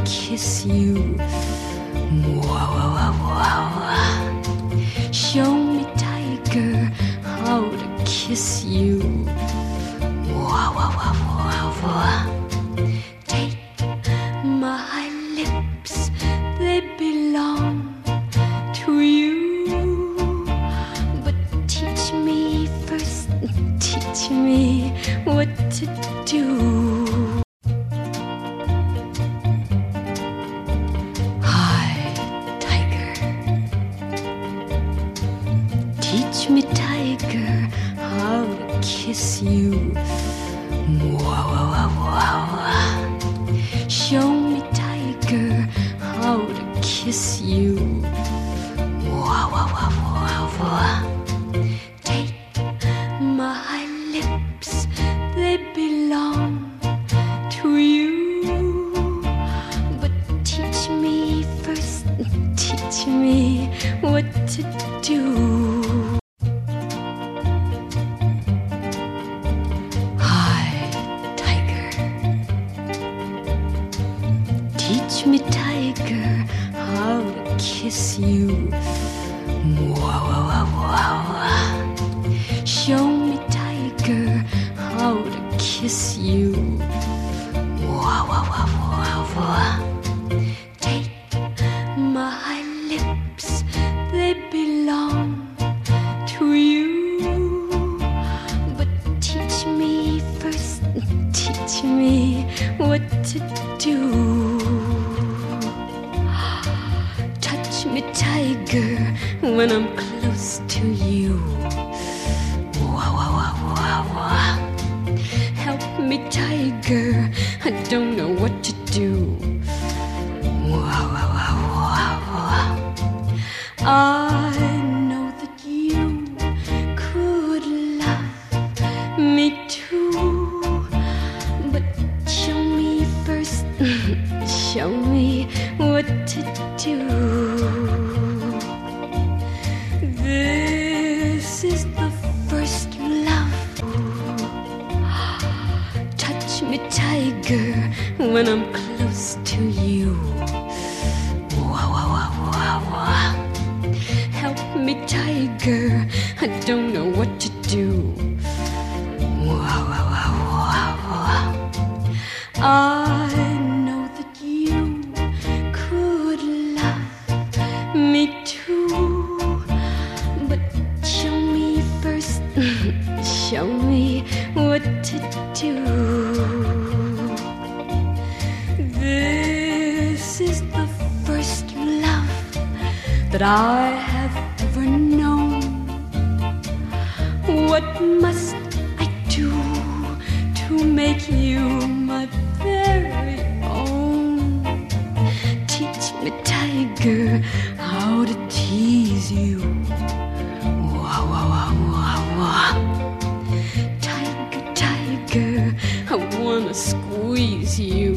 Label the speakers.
Speaker 1: kiss you. Wow, wow, wow, wow. Show me, tiger, how to kiss you. Wow, wow, wow, wow, wow. Take my lips, they belong to you. But teach me first, teach me what to do. Teach me, tiger, how to kiss you. Wow, wow, wow, wow. Show me, tiger, how to kiss you. Wow, wow, wow, wow, wow. Take my lips, they belong to you. But teach me first, teach me what to do. Teach me, tiger, how to kiss you. Wow, wow, wow, wow. Show me, tiger, how to kiss you. Wow, wow, wow, wow. Take my lips, they belong to you. But teach me first, teach me what to do. Touch me, tiger, when I'm close to you. Wow, wow, wow, wow, wow. Help me, tiger, I don't know what to do. Wow, wow, wow, wow, wow. I know that you could love me too. But show me first, show me what to do. This is the first love. Touch me, tiger, when I'm close to you. Wow, wow, wow, wow, wow. Help me, tiger, I don't know what to do. Wow, wow, wow, wow, wow. I know that you could love me too. But show me first, show me what to do. This is the first love that I have ever known. What must I do to make you my very own? Teach me, tiger, how to tease you. Wow, wow, wow, wow, wow. Tiger, tiger, I wanna squeeze you.